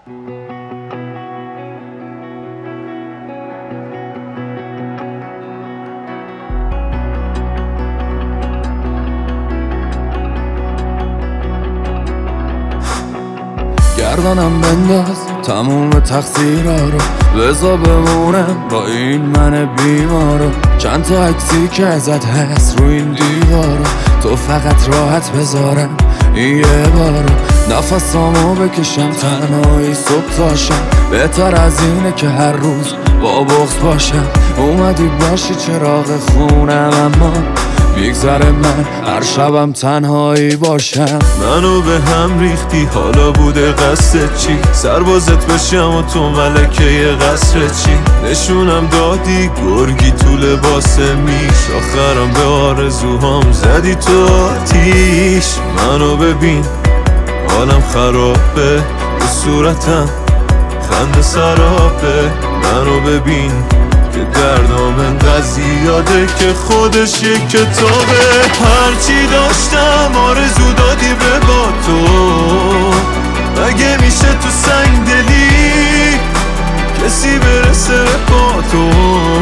گردنم بنداز تموم تقصیرها رو، بذار بمونم با این من بیمارو. چند تا عکسی که ازت هست رو این دیوارو، تو فقط راحت بذارم این یه بارو. نفسامو بکشم تنهایی صبح تاشم، بهتر از اینه که هر روز با بغض باشم. اومدی باشی چراغ خونم اما بیگذره من هر شبم تنهایی باشم. منو به هم ریختی حالا بوده قصد چی؟ سربازت بشم و تو ملکه قصر چی؟ نشونم دادی گرگی تو لباس میش، آخرم به آرزوهام زدی تو آتیش. منو ببین حالم خرابه، رو صورتم خنده سرابه. منو ببین که دردام انقدر زیاده که خودش یک کتابه. هرچی داشتم آرزو دادی به با تو، مگه میشه تو سنگ دلی کسی برسه با تو؟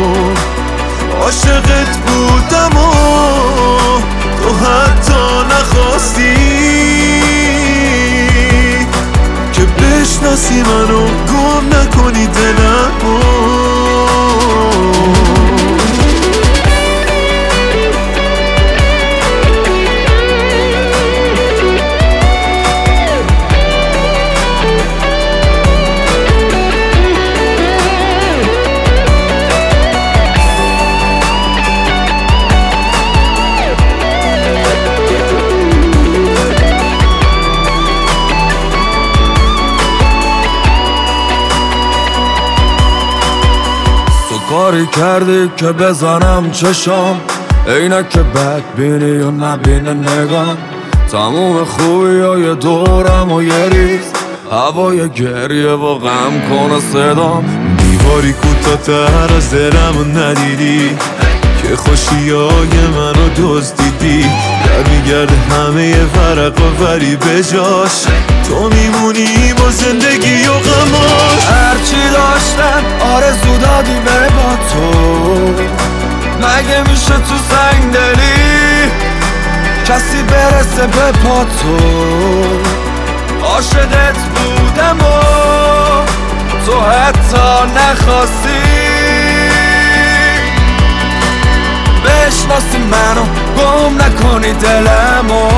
عاشقت بودم و تو حتی نخواستی که بشناسی منو، گم نکنی دلمو. کاری کردی که بزنم چشام، عینک بدبینی و نبینه نگام. تموم خوبی های دورم و یه ریز هوای گریه و غم کنه صدام. دیواری کوتاه‌تر از دلمو ندیدی که خوشی های منو دزدیدی. در میگرده همه ورقا ولی به جاش تو میمونی با زندگی و غماش. هرچی داشتم آرزو دادی به با تو، مگه میشه تو سنگ دلی کسی برسه به پا تو؟ عاشقت بودم و تو حتی نخواستی بشناسی منو، گم نکنی دلمو.